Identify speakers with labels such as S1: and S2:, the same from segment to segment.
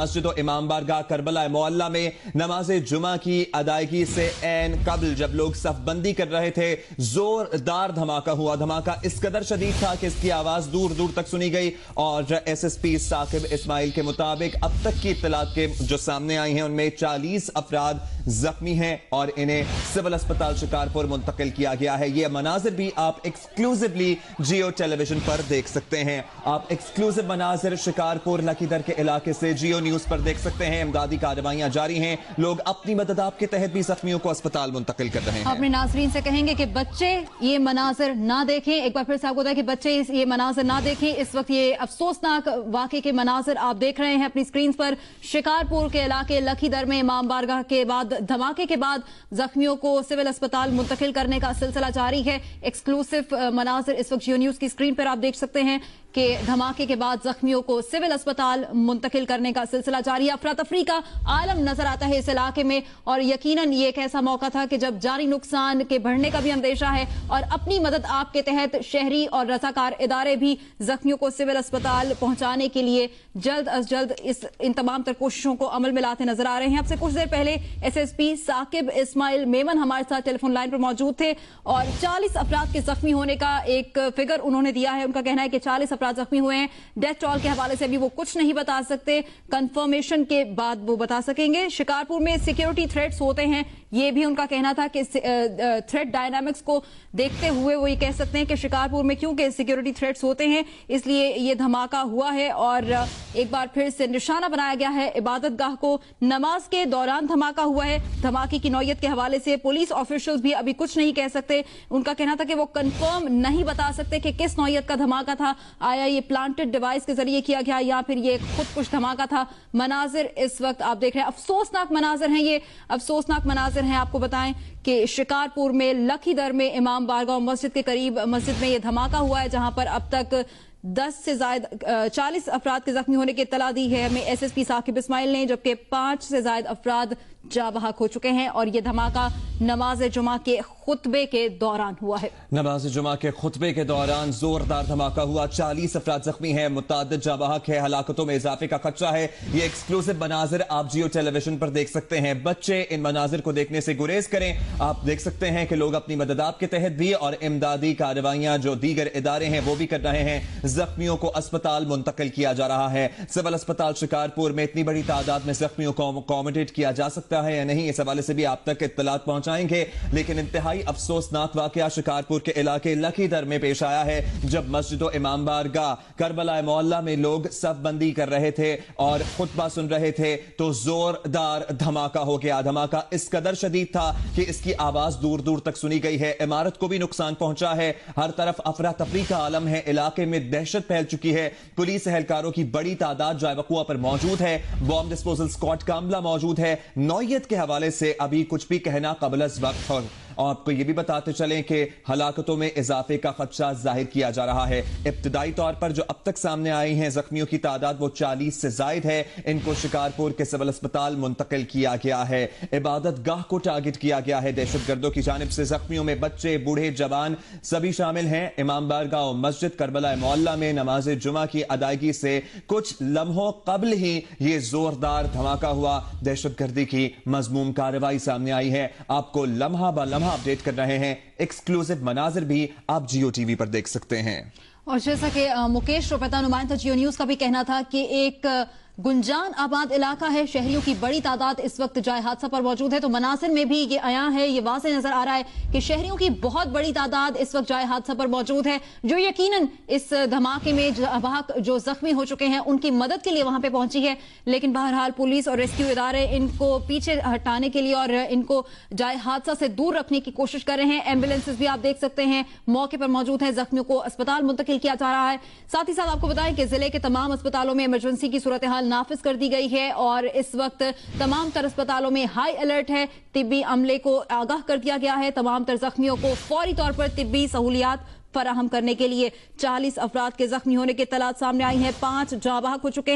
S1: मस्जिद इमाम बारगाह करबला मोहल्ला में नमाज जुमा की अदायगी से ऐन कबल जब लोग सफबंदी कर रहे थे, जोरदार धमाका हुआ। धमाका इस कदर शदीद था कि इसकी आवाज दूर दूर तक सुनी गई और एसएसपी साकिब इस्माइल के मुताबिक अब तक की इत्तलात के जो सामने आई हैं उनमें 40 अफराद जख्मी हैं और इन्हें सिविल अस्पताल शिकारपुर मुंतकिल किया गया है। ये मनाजिर भी आप एक्सक्लूसिवली जियो टेलीविजन पर देख सकते हैं। आप एक्सक्लूसिव मनाजिर शिकारपुर लकीदर के इलाके से जियो न्यूज पर देख सकते हैं। इमदादी कार्रवाइयां जारी हैं, लोग अपनी मदद आपके तहत भी जख्मियों को अस्पताल मुंतकिल कर रहे हैं।
S2: अपने नाज़रीन से कहेंगे कि बच्चे ये मनाजिर ना देखें। एक बार फिर से आपको बताएं कि बच्चे ये मनाजिर ना देखें। इस वक्त ये अफसोसनाक वाकये के मनाजिर आप देख रहे हैं अपनी स्क्रीन पर। शिकारपुर के इलाके लखीदर में इमाम बारगाह के बाद धमाके के बाद जख्मियों को सिविल अस्पताल मुंतकिल करने का सिलसिला जारी है। एक्सक्लूसिव मनाजिर इस वक्त जियो न्यूज की स्क्रीन पर आप देख सकते हैं कि धमाके के बाद जख्मियों को सिविल अस्पताल मुंतकिल करने का सिलसिला जारी है। अफरा तफरी का आलम नजर आता है इस इलाके में और यकीनन ये एक ऐसा मौका था कि जब जारी नुकसान के बढ़ने का भी अंदेशा है और अपनी मदद आपके तहत शहरी और रजाकार इदारे भी जख्मियों को सिविल अस्पताल पहुंचाने के लिए जल्द अज जल्द इन तमाम तर कोशिशों को अमल में लाते नजर आ रहे हैं। आपसे कुछ देर पहले एसएसपी साकिब इस्माइल मेमन हमारे साथ टेलीफोन लाइन पर मौजूद थे और 40 अफराद के जख्मी होने का एक फिगर उन्होंने दिया है। उनका कहना है कि 40 अफराद जख्मी हुए हैं। डेथ टॉल के हवाले से अभी वो कुछ नहीं बता सकते, कंफर्मेशन के बाद वो बता सकेंगे। शिकारपुर में सिक्योरिटी थ्रेट्स होते हैं, ये भी उनका कहना था कि थ्रेट डायनामिक्स को देखते हुए वो ये कह सकते हैं कि शिकारपुर में क्योंकि सिक्योरिटी थ्रेट्स होते हैं इसलिए ये धमाका हुआ है और एक बार फिर से निशाना बनाया गया है इबादत गाह को। नमाज के दौरान धमाका हुआ है। धमाके की नौयत के हवाले से पुलिस ऑफिशियल्स भी अभी कुछ नहीं कह सकते। उनका कहना था कि वो कंफर्म नहीं बता सकते कि किस नौयत का धमाका था, आया ये प्लांटेड डिवाइस के जरिए किया गया या फिर ये खुदकुश धमाका था। मनाजिर इस वक्त आप देख रहे हैं, अफसोसनाक मनाजिर हैं, ये अफसोसनाक मनाजिर हैं। आपको बताएं कि शिकारपुर में लखीदर में इमाम बारगाह मस्जिद के करीब मस्जिद में ये धमाका हुआ है जहां पर अब तक 10 से ज्यादा 40 अफराद के जख्मी होने की इत्तला दी है हमें एसएसपी साकिब इस्माइल ने, जबकि 5 से ज्यादा अफराद जा बहक हो चुके हैं और ये धमाका नमाज जुमा के खुतबे के दौरान हुआ है।
S1: नमाज जुमा के खुतबे के दौरान जोरदार धमाका हुआ, 40 अफराद जख्मी हैं, मुतादिद जा बहक है, हलाकतों में इजाफे का खदशा है। ये एक्सक्लूसिव मनाजिर आप जियो टेलीविजन पर देख सकते हैं। बच्चे इन मनाजिर को देखने से गुरेज करें। आप देख सकते हैं कि लोग अपनी मदद आपके तहत भी और इमदादी कार्रवाइयां जो दीगर इदारे हैं वो भी कर रहे हैं। जख्मियों को अस्पताल मुंतकिल किया जा रहा है। सिविल अस्पताल शिकारपुर में इतनी बड़ी तादाद में जख्मियों को अकोमोडेट किया जा सकता है या नहीं, इस हवाले से भी आप तक इत्तलात पहुंचाएंगे। लेकिन इंतहाई अफसोसनाक वाकया शिकारपुर के इलाके लखीदर में पेश आया है जब मस्जिद इमाम बारगाह करबला मोहल्ला में लोग सफबंदी कर रहे थे और खुतबा सुन रहे थे तो जोरदार धमाका हो गया। धमाका इस कदर शदीद था कि इसकी आवाज दूर दूर तक सुनी गई है। इमारत को भी नुकसान पहुंचा है। हर तरफ अफरा तफरी का आलम है। इलाके में दहशत फैल चुकी है। पुलिस एहलकारों की बड़ी तादाद जाए वकुआ पर मौजूद है। बॉम्ब डिस्पोजल स्क्वाड कामला मौजूद है। नौयत के हवाले से अभी कुछ भी कहना कबल अज़ वक्त हो। और आपको ये भी बताते चलें कि हलाकतों में इजाफे का खदशा जाहिर किया जा रहा है। इब्तदाई तौर पर जो अब तक सामने आई हैं जख्मियों की तादाद वो 40 से जायद है। इनको शिकारपुर के सिविल अस्पताल मुंतकिल किया गया है। इबादत गाह को टारगेट किया गया है दहशतगर्दों की जानिब से। जख्मियों में बच्चे, बूढ़े, जवान सभी शामिल हैं। इमाम बारगाह मस्जिद करबला मोहल्ला में नमाज जुमा की अदायगी से कुछ लम्हों कबल ही ये जोरदार धमाका हुआ। दहशतगर्दी की मजमूम कार्रवाई सामने आई है। आपको लम्हा ब लम्हा अपडेट कर रहे हैं। एक्सक्लूसिव मनाजिर भी आप जियो टीवी पर देख सकते हैं।
S2: और जैसा कि मुकेश रोपेता नुमाइंदा जियो न्यूज का भी कहना था कि एक गुंजान आबाद इलाका है, शहरियों की बड़ी तादाद इस वक्त जाए हादसा पर मौजूद है, तो मनासिर में भी ये आया है, ये वाज़ेह नजर आ रहा है कि शहरियों की बहुत बड़ी तादाद इस वक्त जाए हादसा पर मौजूद है जो यकीनन इस धमाके में जो जख्मी हो चुके हैं उनकी मदद के लिए वहां पे पहुंची है। लेकिन बहरहाल पुलिस और रेस्क्यू इदारे इनको पीछे हटाने के लिए और इनको जाए हादसा से दूर रखने की कोशिश कर रहे हैं। एम्बुलेंसेज भी आप देख सकते हैं मौके पर मौजूद है। जख्मियों को अस्पताल मुंतकिल किया जा रहा है। साथ ही साथ आपको बताएं कि जिले के तमाम अस्पतालों में इमरजेंसी की सूरत हाल नाफिज कर दी गई है और इस वक्त तमाम तर अस्पतालों में हाई अलर्ट है। तिब्बी अमले को आगाह कर दिया गया है। तमाम तर जख्मियों को फौरी तौर पर तिब्बी सहूलियात फराहम करने के लिए 40 अफराद के जख्मी होने की इत्तलात सामने आई है। 5 जाँ बहक हो चुके हैं।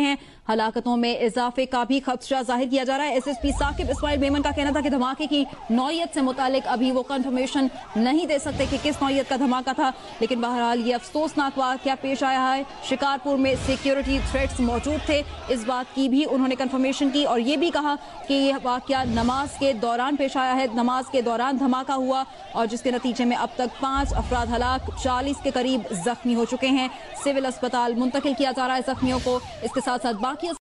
S2: हलाकतों में इजाफे का भी खदशा जाहिर किया जा रहा है। SSP साकिब इस्माइल मेमन का कहना था कि धमाके की नौयत से मुतालिक अभी वो कंफर्मेशन नहीं दे सकते कि किस नौयत का धमाका था, लेकिन बहरहाल ये अफसोसनाक वाकया पेश आया है। शिकारपुर में सिक्योरिटी थ्रेट्स मौजूद थे, इस बात की भी उन्होंने कंफर्मेशन की और ये भी कहा कि यह वाकया नमाज के दौरान पेश आया है। नमाज के दौरान धमाका हुआ और जिसके नतीजे में अब तक 5 अफराद हलाक, 40 के करीब जख्मी हो चुके हैं। सिविल अस्पताल मुंतकिल किया जा रहा है जख्मियों को। इसके साथ साथ बाकी